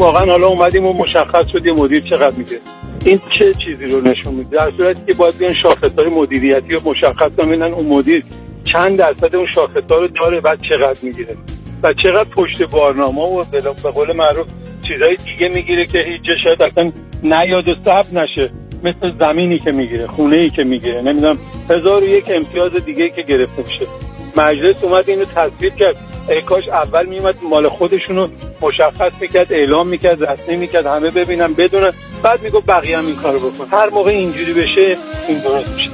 واقعا حالا اومدیم و مشخص شد یه مدیر چقدر میگه. این چه چیزی رو نشون میده؟ در صورتی که باید بیان شاخص‌های مدیریتی رو مشخص کنن اون مدیر چند درصد اون شاخص‌ها رو داره، بعد چقدر میگیره و چقدر پشت بارنامه و به قول معروف چیزای دیگه میگیره که هیچ جا شاید اصلا نیاد و ثبت نشه، مثل زمینی که میگیره، خونه‌ای که میگیره، نمیدونم 1001 امتیاز دیگه که گرفته میشه. مجلس اومد اینو تصویب کرد. ای کاش اول میومد مال خودشونو مشخص میکرد، اعلام میکرد، رسمی میکرد، همه ببینن بدونن، بعد میگفت بقیه هم این کارو بکن. هر موقع اینجوری بشه این درست میشه.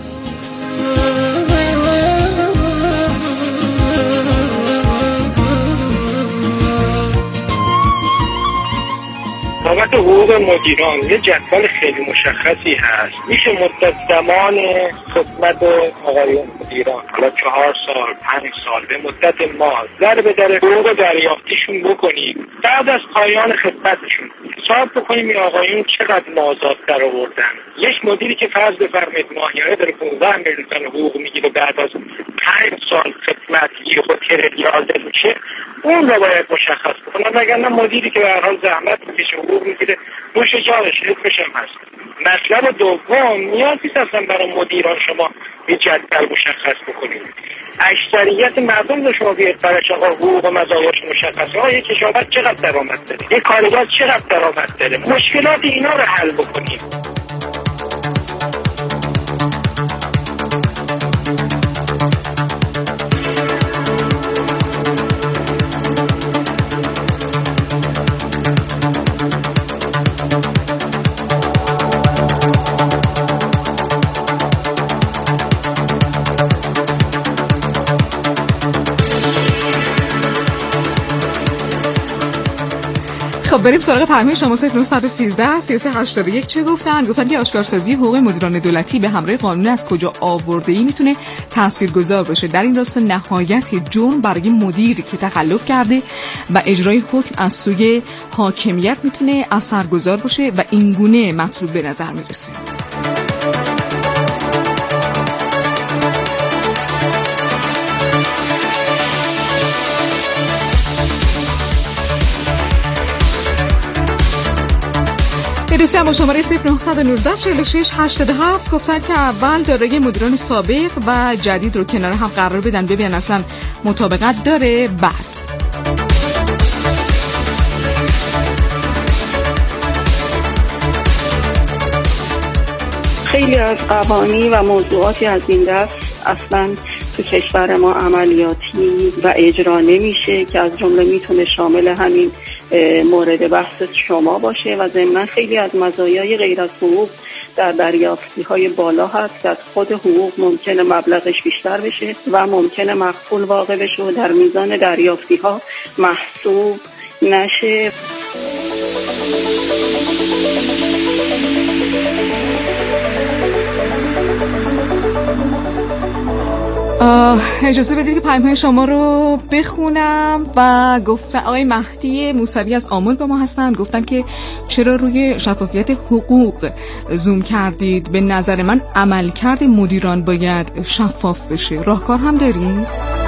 بابت حقوق مدیران یه جدول خیلی مشخصی هست. میشه مدت زمان خدمت آقایون مدیران، حالا 4 سال 5 سال به مدت ماه در به در حقوق دریافتیشون بکنیم. بعد از پایان خدمتشون حساب بکنیم این آقایون چقدر مازاد در آوردن. یک مدیری که فرض بفرمایید ماهیانه داره 15 میلیون حقوق میگیره، بعد از 5 سال خدمت یه تریلیارد میشه، اون رو باید مشخص بکنن. وگرنه مدیری که به هر حال زحمت میکشه حقوق میگیره روش جارش اسمش هم هست. مطلب دوم، نیاز نیست اصلا برای مدیران شما یه جدول مشخص بکنید. اکثریت مردم رو شما بیاید برای آقا حقوق و مزایاش مشخصه. یک کشاورز چقدر درآمد داره، یک کارگر چقدر درآمد داره، مشکلات اینا رو حل بکنید. بریم سراغ پیام شما 0913 3381. چه گفتن که آشکارسازی حقوق مدیران دولتی به همراه قانون از کجا آورده‌ای میتونه تاثیرگذار باشه. در این راستا نهایت جرم برای مدیری که تخلف کرده و اجرای حکم از سوی حاکمیت میتونه اثرگذار باشه و این گونه مطلوب به نظر میرسه. پیروزی با شماره 0919 46 87 گفتن که اول دارای مدیران سابق و جدید رو کنار هم قرار بدن ببینن اصلا مطابقت داره. بعد خیلی از قوانین و موضوعاتی از این دست اصلا تو کشور ما عملیاتی و اجرا نمیشه که از جمله میتونه شامل همین مورد بحث شما باشه و ضمن خیلی از مزایای غیر از حقوق در دریافتی های بالا هست که از خود حقوق ممکنه مبلغش بیشتر بشه و ممکنه مخفول واقع بشه و در میزان دریافتی ها محسوب نشه. اجازه بدید که پیام‌های شما رو بخونم. و گفتن آقای مهدی موسوی از آمل با ما هستن، گفتن که چرا روی شفافیت حقوق زوم کردید؟ به نظر من عملکرد مدیران باید شفاف بشه. راهکار هم دارید؟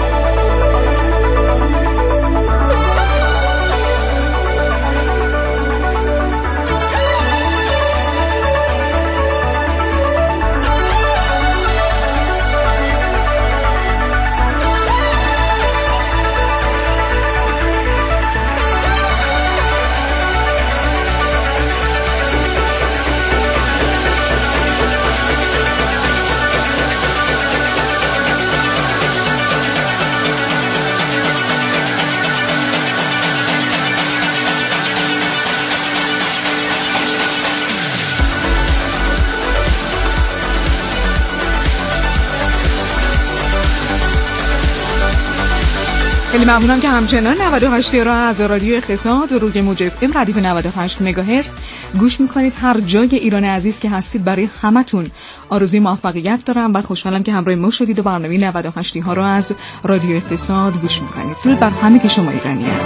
خیلی ممنونم که همچنان 98 را از رادیو اقتصاد و روی موج FM ردیف 98 مگاهرتز گوش میکنید. هر جای ایران عزیز که هستید برای همتون آرزوی موفقیت دارم و خوشحالم که همراه ما شدید و برنامه 98 ها را از رادیو اقتصاد گوش میکنید. درود بر همه که شما ایرانیان.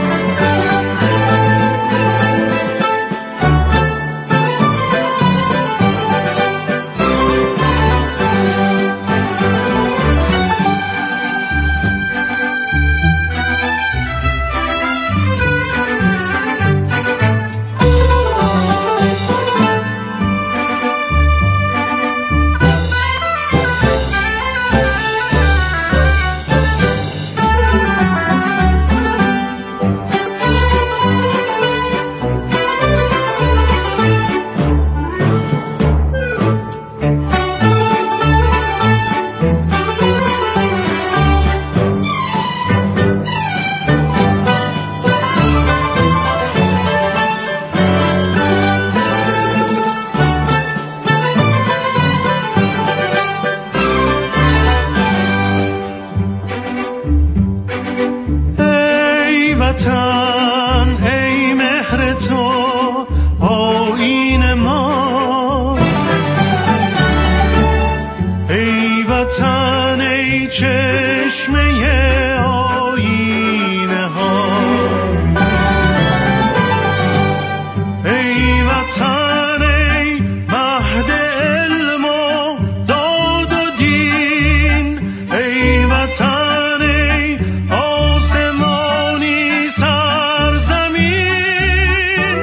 وطن ای چشمه آینه ها، ای وطن ای مهد علم و داد و دین، ای وطن ای آسمانی سرزمین،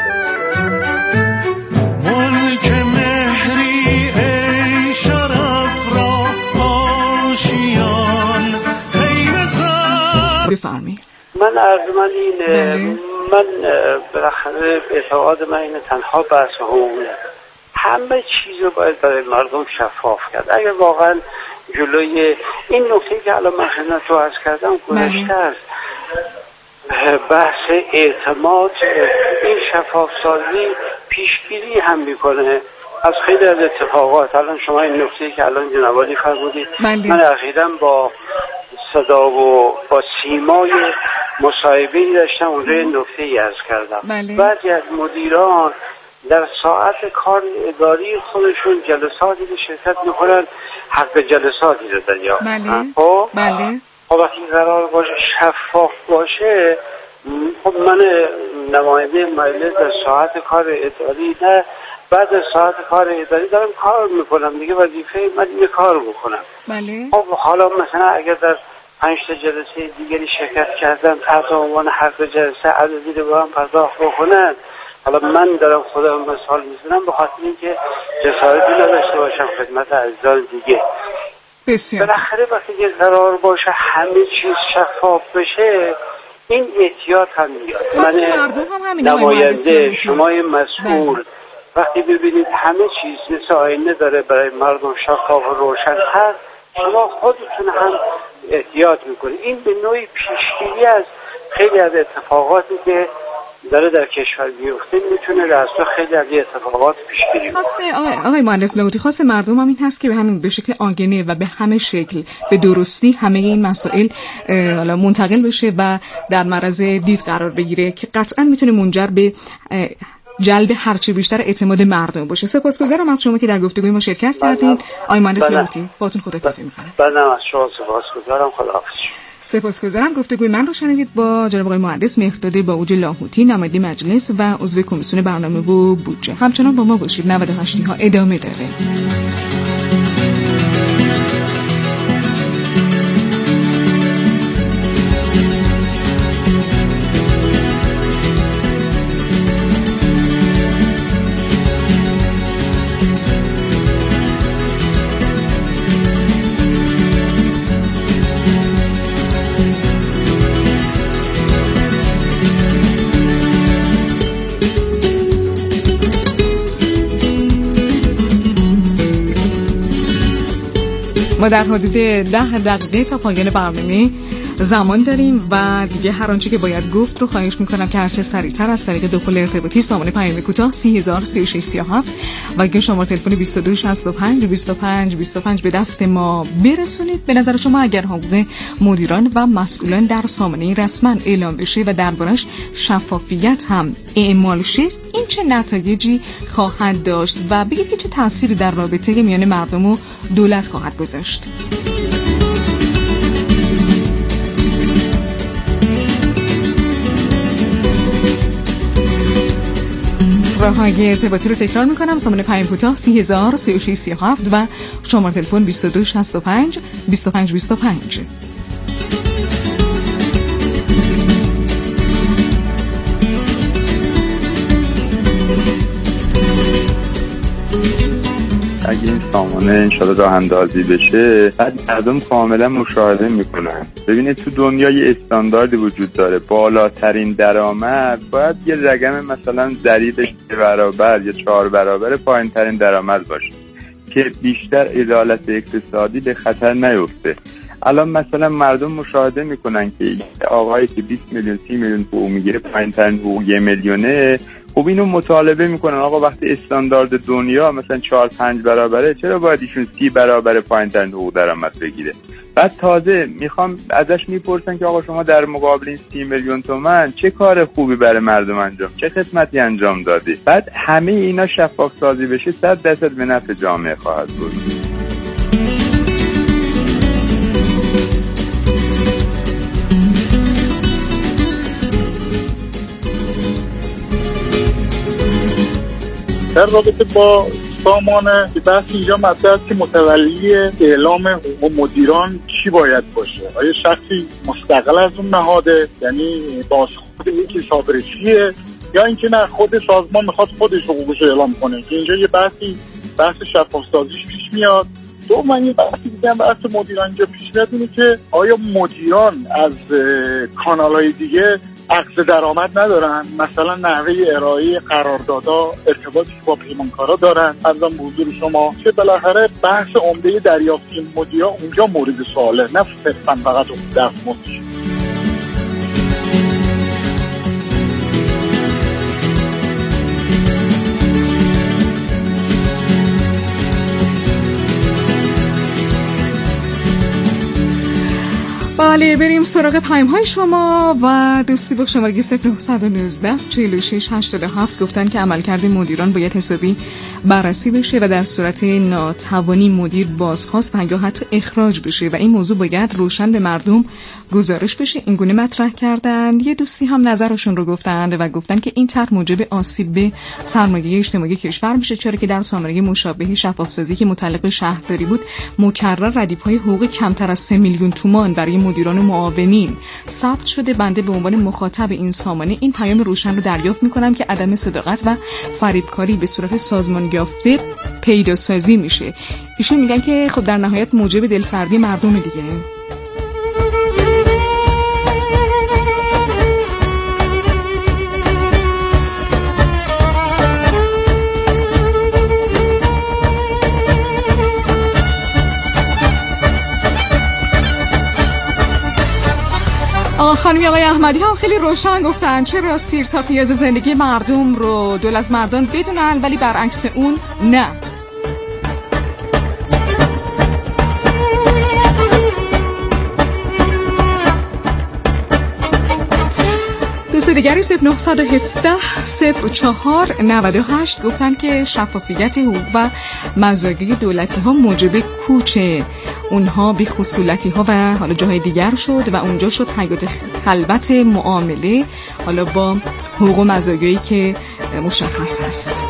ملک مهری ای شرف را آشیان خیمه زد. بفرمایید. من ارجمندین، من بالاخره اعتقاد من اینه تنها بحث حقوقه، همه چیز رو باید برای مردم شفاف کرد. اگر واقعا جلوی این نکته که الان من خدمت رو عرض کردم گذشته است، بحث اعتماد، این شفاف سازی پیشگیری هم میکنه از خیلی از اتفاقات. الان شما این نکته که الان جناب عالی فرمودید، من اخیراً با صدا و با سیمای مصاحبه‌ای داشتم، اونجا این نکته‌ای عرض کردم. بعضی از مدیران در ساعت کار اداری خودشون جلساتی که شرکت میکنن حق جلساتی رو دریافت. خب وقتی قرار باشه شفاف باشه، خب من نماینده مجلس در ساعت کار اداری، نه بعد از ساعت کار اداری دارم کار میکنم دیگه، وظیفه من اینه کار بکنم. خب حالا مثلا اگر در 5 تا جلسه دیگری شرکت کردن تحت عنوان حق جلسه عددی رو با هم پرداخت بکنن، حالا من دارم خودم مثال میزنم به خاطر اینکه جسارتی نداشته باشم خدمت عزیزان دیگه. بسیار بالاخره وقتی که قرار باشه همه چیز شفاف بشه، این احتیاط هم میاد. من نماینده، شما مسئول، وقتی ببینید همه چیز مثل آینه داره برای مردم شفاف و روشن هست، شما خودتون هم احتیاط میکنید. این به نوعی پیشگیری از خیلی از اتفاقاتی که داره در کشور بیفته میتونه در اصل خیلی از اتفاقات پیشگیری کنه. آقای مهندس لاهوتی، خواست مردم هم این هست که به همین به شکل آگنه و به همه شکل به درستی همه این مسائل منتقل بشه و در معرض دید قرار بگیره که قطعا میتونه منجر به جلب هرچه بیشتر اعتماد مردم باشه. سپاسگزارم از شما که در گفتگوی ما شرکت کردین. آقای مهندس لاهوتی، باهاتون خداحافظی می‌کنم. بنده از شما سپاسگزارم. خداحافظ. سپاسگزارم. گفتگوی من رو شنیدید با جناب آقای مهندس مهرداد باهوج لاهوتی، نماینده مجلس و عضو کمیسیون برنامه و بودجه. همچنان با ما باشید. 98 ها ادامه داره. ما در حدود 10 دقیقه تا پایان برنامه زمان داریم و دیگه هر آنچه که باید گفت رو خواهش میکنم که هرچه سریعتر از طریق دو پل ارتباطی سامانه پیام کوتاه 3003637 و اگه شماره تلفن 2265 25 25 به دست ما برسونید. به نظر شما اگر حقوق مدیران و مسئولان در سامانه رسما اعلام بشه و دربارش شفافیت هم اعمال شه، این چه نتایجی خواهد داشت و بگید که چه تأثیری در رابطه میان مردم و دولت خواهد گذاشت؟ راه‌های ارتباطی رو تکرار می‌کنم. سامانه پیام کوتاه 3003637 و شماره تلفن 2265 25 25. اگه این سامانه انشاءالله راه اندازی بشه، بعد مردم کاملا مشاهده میکنن. ببینید تو دنیا یه استانداردی وجود داره، بالاترین درآمد باید یه رقم مثلا ضریبش 3 برابر یا 4 برابر پایین ترین درآمد باشه که بیشتر عدالت اقتصادی به خطر نیفته. الان مثلا مردم مشاهده میکنن که آقایی که 20 میلیون 30 میلیون حقوق میگیره، پایین ترین حقوق 1 میلیونه، خب اینو مطالبه میکنن آقا وقتی استاندارد دنیا مثلا 4-5 برابره، چرا باید ایشون 30 برابر پایین ترین حقوق درآمد بگیره؟ بعد تازه میخوام ازش میپرسن که آقا شما در مقابل این 30 میلیون تومان چه کار خوبی برای مردم انجام، چه خدمتی انجام دادی؟ بعد همه اینا شفاف سازی بشه 100% به نفع جامعه خواهد بود. در رابطه با سامانه بحث اینجا مطرح است که متولی اعلام حقوق مدیران کی باید باشه؟ آیا شخصی مستقل از اون نهاده، یعنی بازخورد یک حسابرسیه، یا اینکه نه خود سازمان میخواد خودش حقوقش رو اعلام کنه؟ که اینجا یه بحث شفاف‌سازیش پیش میاد. دوما یه بحثی دیگه هم بحث مدیران اینجا پیش میاد، اینه که آیا مدیران از کانال‌های دیگه عقد درآمد ندارن؟ مثلا نحوه ارائه قراردادها ارتباطی با پیمانکارا دارن؟ ارزم به حضور شما که بالاخره بحث عمده دریافتی مدیران اونجا مورد سواله، نه صرفاً فقط اون دستمزد. بله، بریم سراغ پیام‌های شما و دوستی با شماره 0919 46 87 گفتن که عملکرد مدیران باید حسابی بررسی بشه و در صورت ناتوانی مدیر بازخواست و یا حتی اخراج بشه و این موضوع باید روشن به مردم گزارش بشه. این گونه مطرح کردن. یه دوستی هم نظرشون رو گفتن که این طرح موجب آسیب به سرمایه اجتماعی کشور میشه، چرا که در سامانه مشابه شفاف‌سازی که متعلق به شهرداری بود مکرر ردیف‌های حقوق کمتر از 3 میلیون تومان برای مدیران و معاونین ثبت شده. بنده به عنوان مخاطب این سامانه این پیام روشن رو دریافت میکنم که عدم صداقت و فریبکاری به صورت سازمان یافته پیدا سازی میشه. ایشون میگن که خب در نهایت موجب دلسردی مردم دیگه. خانمی آقای احمدی هم خیلی روشن گفتن چرا سیر تا پیاز زندگی مردم رو دولت مردان بدونن ولی برعکس اون نه. دوست دیگری 0917 04 98 گفتن که شفافیت حقوق و مزایای دولتی ها موجب کوچ اونها بی خصولتی ها و حالا جاهای دیگر شد و اونجا شد حیات خلوت معامله حالا با حقوق و مزایایی که مشخص است.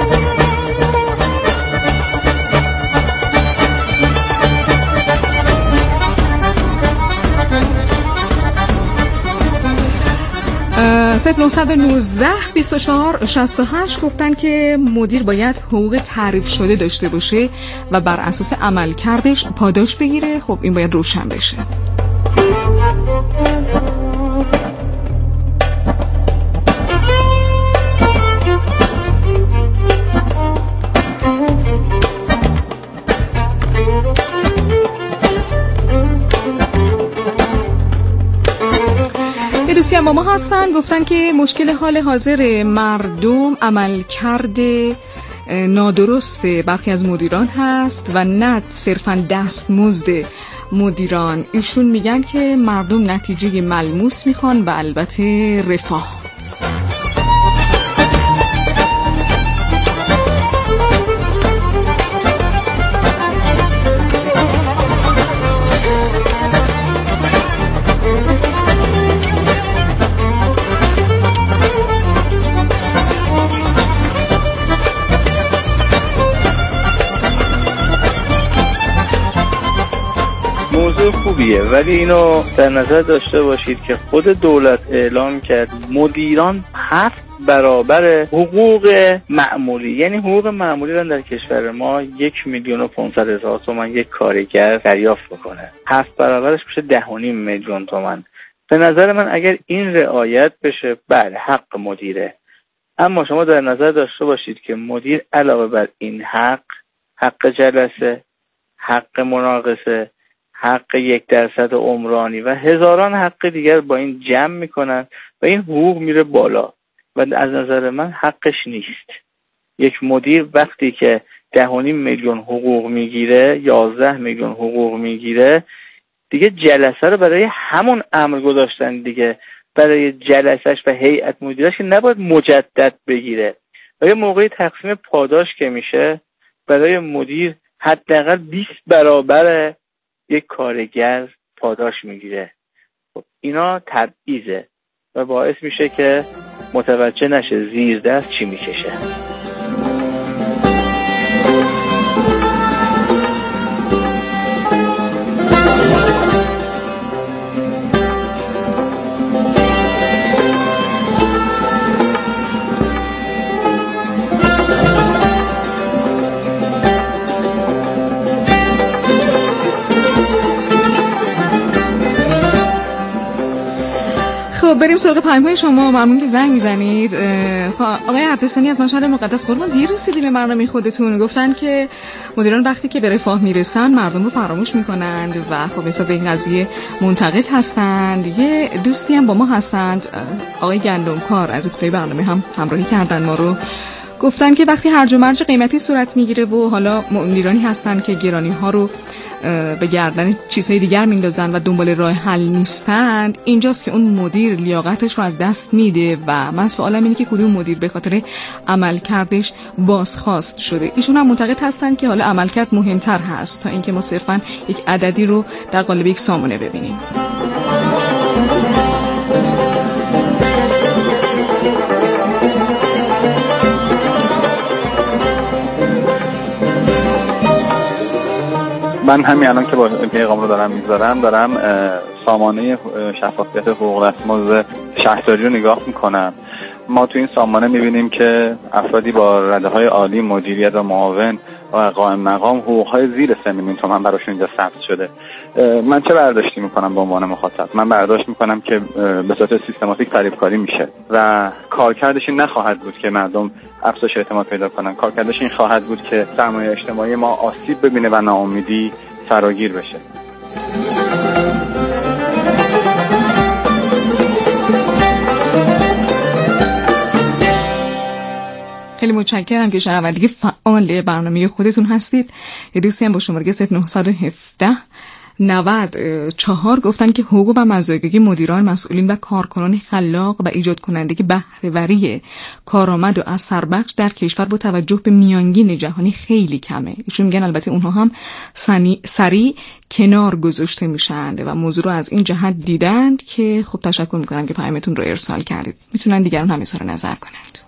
صفر 919 24 68 گفتن که مدیر باید حقوق تعریف شده داشته باشه و بر اساس عملکردش پاداش بگیره. خب این باید روشن بشه. دوستی با ما هستن گفتن که مشکل حال حاضر مردم عملکرد نادرست برخی از مدیران هست و نه صرفاً دستمزد مدیران. ایشون میگن که مردم نتیجه ملموس میخوان و البته رفاه. خوبیه ولی اینو در نظر داشته باشید که خود دولت اعلام کرد مدیران 7 برابر حقوق معمولی، یعنی حقوق معمولی رو در کشور ما 1,500,000 تومان یک کارگر دریافت بکنه، 7 برابرش میشه 10.5 میلیون تومان. به نظر من اگر این رعایت بشه بله حق مدیره، اما شما در نظر داشته باشید که مدیر علاوه بر این حق جلسه، حق مناقصه، حق 1% عمرانی و هزاران حق دیگر با این جمع میکنن و این حقوق میره بالا و از نظر من حقش نیست. یک مدیر وقتی که 10.5 میلیون حقوق میگیره، 11 میلیون حقوق میگیره، دیگه جلسه رو برای همون امر گذاشتن دیگه، برای جلسهش و هیئت مدیرش نباید مجدد بگیره و یه موقعی تقسیم پاداش که میشه برای مدیر حداقل 20 برابر یک کارگر پاداش میگیره. خب اینا تبعیضه و باعث میشه که متوجه نشه زیر دست چی میکشه. خب بریم سراغ پیام‌های شما. ممنون که زنگ میزنید. آقای عبدالسانی از مشهد مقدس، قربان دیر رسیدیم به برنامه خودتون. گفتن که مدیران وقتی که به رفاه میرسن مردم رو فراموش میکنند و خب حساب به این قضیه منتقد هستند. یه دوستی هم با ما هستند، آقای گندمکار، از ابتدای برنامه هم همراهی کردن ما رو. گفتن که وقتی هرج و مرج قیمتی صورت میگیره و حالا مدیرانی هستن که گرانی ها رو به گردن چیزهای دیگر میندازن و دنبال راه حل نیستند، اینجاست که اون مدیر لیاقتش رو از دست میده. و من سوالم اینه که کدوم مدیر به خاطر عملکردش بازخواست شده؟ ایشون هم معتقد هستن که حالا عملکرد مهمتر هست تا اینکه ما صرفا یک عددی رو در قالب یک سامانه ببینیم. من همین الان که با پیغام رو دارم میذارم، دارم سامانه شفافیت حقوق دستمزد شهرداری رو نگاه میکنم. ما تو این سامانه میبینیم که افرادی با رده‌های عالی مدیریت و معاون و قائم مقام حقوق‌های زیر 3 میلیون تومان براشون اینجا ثبت شده. من چه برداشتی میکنم به عنوان مخاطب؟ من برداشت میکنم که به صورت سیستماتیک فریبکاری میشه و کارکردش این نخواهد بود که مردم افزایش اعتماد پیدا کنن. کارکردش این خواهد بود که سرمایه اجتماعی ما آسیب ببینه و ناامیدی فراگیر بشه. خیلی متشکرم که شنوندگی فعال برنامه خودتون هستید. یه دوستی هم با شماره 0917 94 گفتن که حقوق و مزایای مدیران، مسئولین و کارکنان خلاق و ایجاد کننده بهره‌وری کارآمد و اثربخش در کشور با توجه به میانگین جهانی خیلی کمه. ایشون میگن البته اونها هم سریع کنار گذاشته میشن و موضوع رو از این جهت دیدند که خب تشکر میکنم که پیامتون رو ارسال کردید. میتونن دیگران هم اظهار نظر کنند.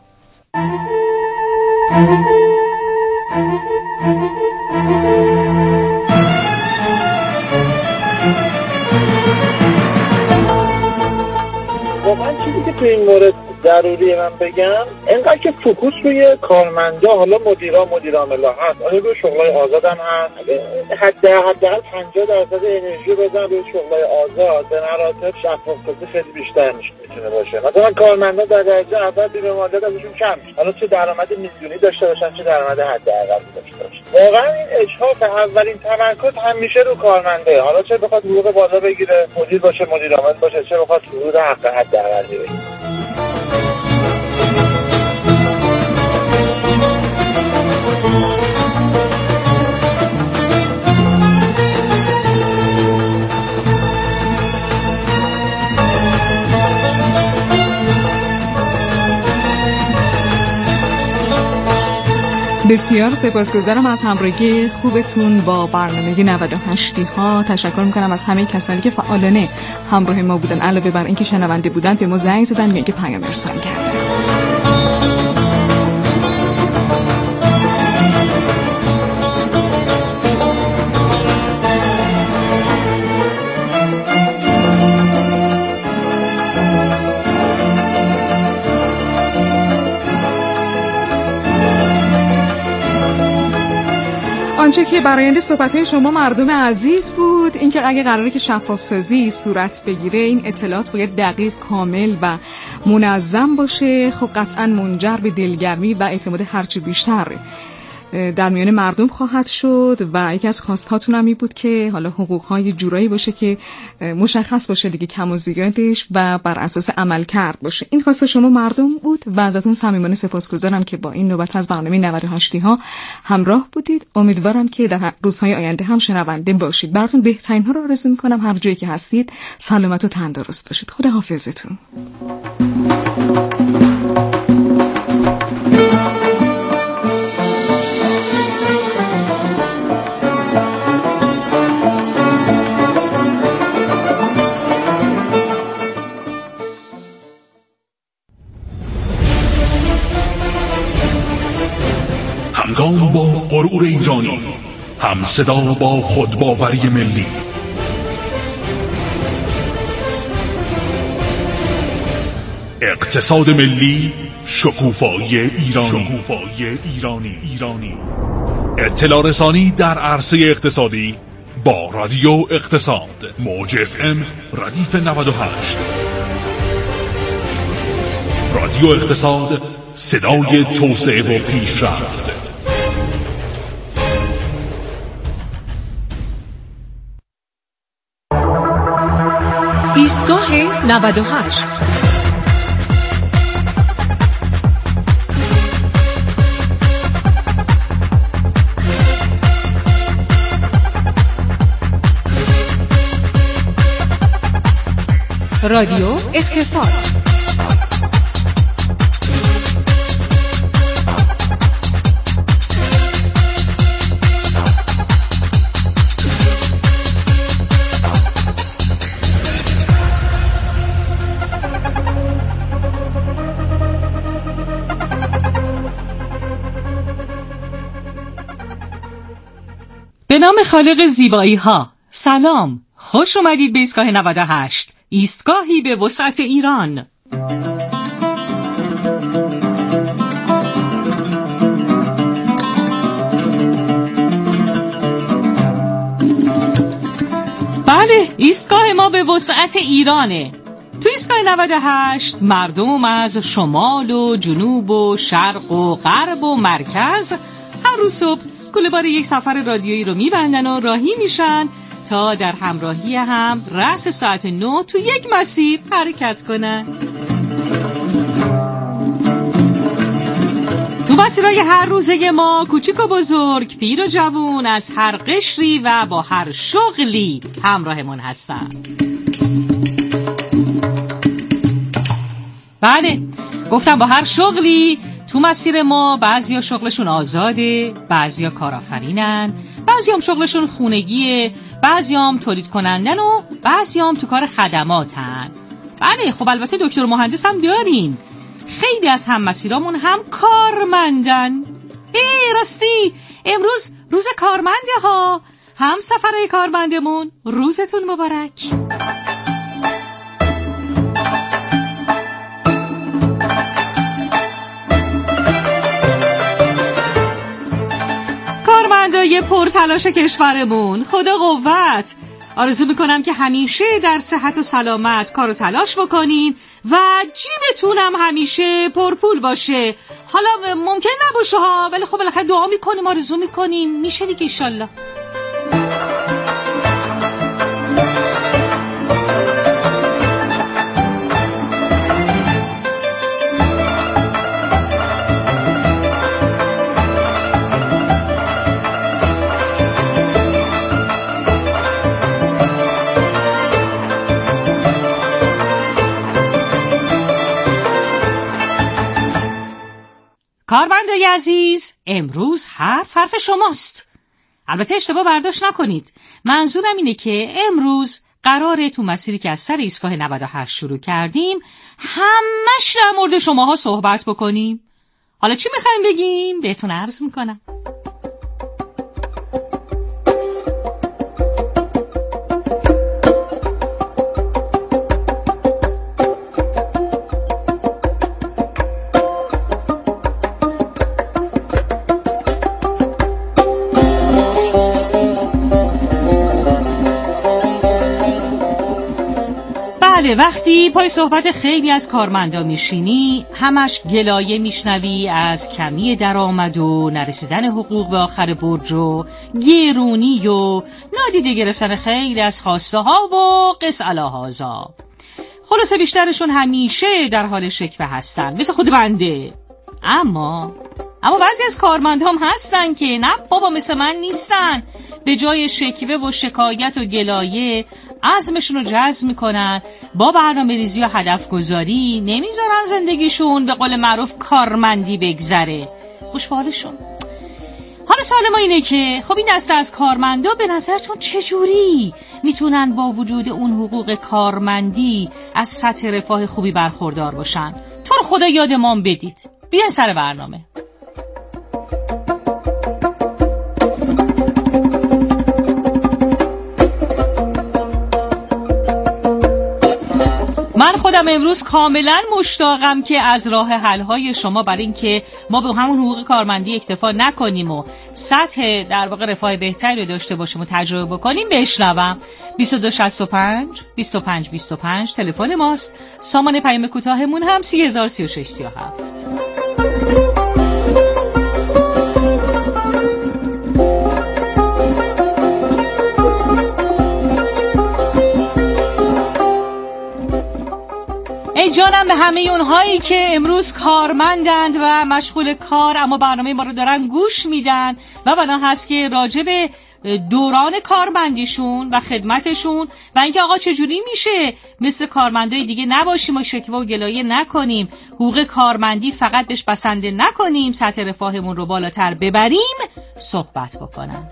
واقعا چیزی که تو این مورد ضروریه من بگم، اینقدر که فوکوس روی کارمندا، حالا مدیر عامل هست، آیا روی شغلای آزاد هم هست، حداقل 50% انرژی بزن روی شغلای آزاد، به مراتب شفافیت خیلی بیشتر میتونه باشه. مثلا کارمندا در درجه اول بیمارده ازشون کم میشه، حالا چه درآمد میلیونی داشته باشن چه درآمد حداقل داشته باشن. واقعا این اجحاف اولین تمرکز همیشه رو کارمنده، حالا چه بخواد حقوق بالا بگیره، مدیر باشه، مدیر عامل باشه، چه بخواد حقوق حق حداقل بگیره. بسیار سپاسگزارم از همراهی خوبتون با برنامه 98 ها. تشکر میکنم از همه کسانی که فعالانه همراه ما بودن، علاوه بر اینکه شنونده بودن به ما زنگ زدن یا که پیام ارسال کردن. آنچه که برآیند صحبت‌های شما مردم عزیز بود، اینکه اگه قراره که شفاف سازی صورت بگیره، این اطلاعات باید دقیق، کامل و منظم باشه. خب قطعاً منجر به دلگرمی و اعتماد هرچی بیشتر در میان مردم خواهد شد. و یکی از خواستهاتون هم این بود که حالا حقوق‌های جورایی باشه که مشخص باشه دیگه، کم و زیادش و بر اساس عمل کرد باشه. این خواسته شما مردم بود و ازتون صمیمانه سپاسگزارم که با این نوبت از برنامه 98 ها همراه بودید. امیدوارم که در روزهای آینده هم شنونده باشید. براتون بهترین ها رو آرزو می‌کنم. هر جایی که هستید سلامت و تندرست باشید. خدا حافظتون. همگام با غرور ایرانی، هم صدا با خودباوری ملی. اقتصاد ملی، شکوفایی ایرانی. اطلاع رسانی در عرصه اقتصادی با رادیو اقتصاد، موج FM ردیف 98. رادیو اقتصاد، صدای توسعه و پیشرفت. ایستگاه 98. رادیو اقتصاد. به نام خالق زیبایی ها، سلام، خوش اومدید به ایستگاه 98، ایستگاهی به وسعت ایران. بله، ایستگاه ما به وسعت ایرانه. تو ایستگاه 98 مردم از شمال و جنوب و شرق و غرب و مرکز هر روز صبح گله‌بار یک سفر رادیویی رو میبندن و راهی میشن تا در همراهی هم رأس ساعت 9 تو یک مسیر حرکت کنن. تو مسیرهای هر روزه ما کوچیک و بزرگ، پیر و جوون، از هر قشری و با هر شغلی همراهمون هستن. بله، گفتم با هر شغلی. تو مسیر ما بعضیا شغلشون آزاده، بعضیا کارآفرینن، بعضی هم شغلشون خونگیه، بعضی هم تولید کنندن و بعضی هم تو کار خدماتن. بله، خب البته دکتر مهندس هم داریم. خیلی از هم مسیرامون هم کارمندن. راستی امروز روز کارمنده ها. هم سفرهای کارمندمون روزتون مبارک. کارمندای پرتلاش کشورمون، خدا قوت. آرزو میکنم که همیشه در صحت و سلامت کار و تلاش بکنین و جیبتون هم همیشه پرپول باشه. حالا ممکن نباشه ها، ولی خب بالاخره دعا میکنیم، آرزو میکنیم، میشه دیگه انشالله. کارمندای عزیز، امروز حرف شماست. البته اشتباه برداشت نکنید. منظورم اینه که امروز قراره تو مسیری که از سر ایستگاه 98 شروع کردیم همش در مورد شماها صحبت بکنیم. حالا چی میخوایم بگیم؟ بهتون عرض میکنم. وقتی پای صحبت خیلی از کارمندا میشینی، همش گلایه میشنوی از کمی درآمد و نرسیدن حقوق به آخر برج و گرونی و نادیده گرفتن خیلی از خواسته ها و قس الهازا. خلاصه بیشترشون همیشه در حال شکوه هستن، مثل خود بنده. اما بعضی از کارمندام هستن که نه بابا، مثل من نیستن. به جای شکوه و شکایت و گلایه عزمشون رو جزم میکنن، با برنامه ریزی و هدف گذاری نمیذارن زندگیشون به قول معروف کارمندی بگذره. خوشحالشون. حالا سوال ما اینه که خب این دسته از کارمندا به نظرتون چجوری میتونن با وجود اون حقوق کارمندی از سطح رفاه خوبی برخوردار باشن؟ تو رو خدا یاد ما بدید. بیاین سر برنامه. خودم امروز کاملا مشتاقم که از راه حل‌های شما برای این که ما به همون حقوق کارمندی اکتفا نکنیم و سطح در واقع رفاه بهتری رو داشته باشیم و تجربه بکنیم بشنوم. 2265 25 25 تلفن ماست. سامان پیام کوتاهمون هم 303637. ای جانم به همه اونهایی که امروز کارمندند و مشغول کار اما برنامه ما رو دارن گوش میدن و بنا هست که راجع به دوران کارمندیشون و خدمتشون و اینکه آقا چجوری میشه مثل کارمندای دیگه نباشیم و شکوه و گلایه نکنیم، حقوق کارمندی فقط بهش بسنده نکنیم، سطح رفاهمون رو بالاتر ببریم، صحبت بکنم.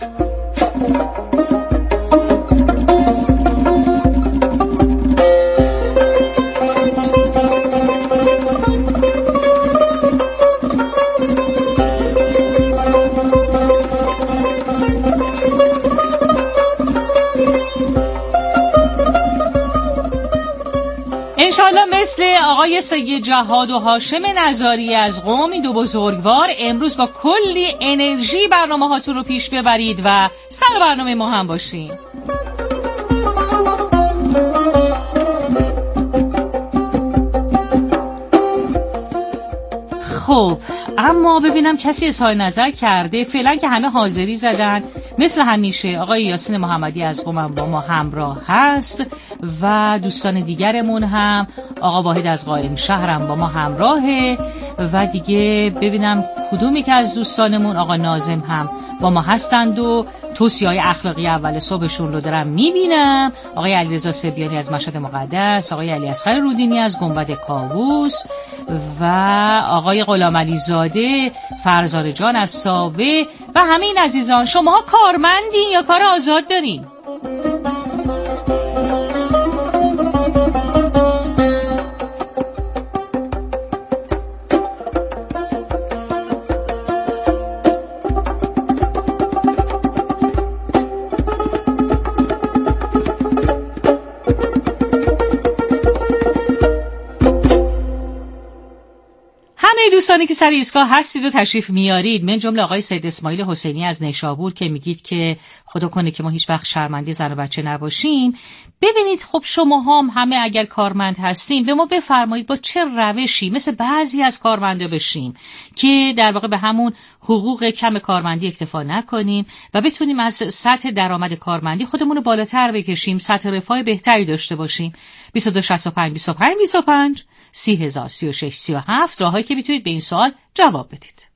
انشالله مثل آقای سید جهاد و هاشم نظاری از قم، این دو بزرگوار، امروز با کلی انرژی برنامه هاتون رو پیش ببرید و سر برنامه ما هم باشین. خب اما ببینم کسی اظهار نظر کرده. فعلا که همه حاضری زدن، مثل همیشه آقای یاسین محمدی از قم با ما همراه هست و دوستان دیگرمون هم، آقا واحد از قائم شهرم با ما همراهه و دیگه ببینم کدومی که از دوستانمون، آقا ناظم هم با ما هستند و توصیه‌های اخلاقی اول صبحشون رو دارم میبینم. آقای علیرضا سبیانی از مشهد مقدس، آقای علی اصغر رودینی از گنبد کاووس و آقای غلامعلی زاده فرزار جان از ساوه و همین عزیزان. شما کارمندین یا کار آزاد دارین؟ دوستانی که سر ایستگاه هستید و تشریف میارید، من جمله آقای سید اسماعیل حسینی از نیشابور که میگید که خدا کنه که ما هیچ وقت شرمنده زن و بچه نباشیم. ببینید خب شما هم همه اگر کارمند هستین به ما بفرمایید با چه روشی مثل بعضی از کارمندا بشیم که در واقع به همون حقوق کم کارمندی اکتفا نکنیم و بتونیم از سطح درآمد کارمندی خودمون رو بالاتر بکشیم، سطح رفاه بهتری داشته باشیم. 2265 25 25 3036 37 راهایی که میتونید به این سوال جواب بدید.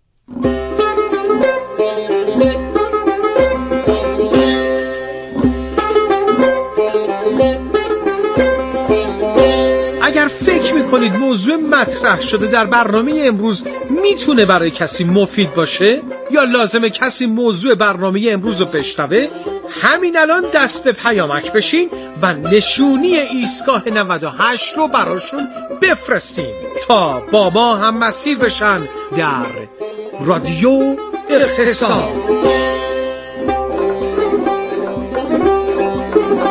اگر فکر میکنید موضوع مطرح شده در برنامه امروز میتونه برای کسی مفید باشه یا لازمه کسی موضوع برنامه امروز رو بشنوه، همین الان دست به پیامک بشین و نشونی ایستگاه 98 رو براشون بفرستین تا با ما هم مسیر بشن در رادیو اقتصاد.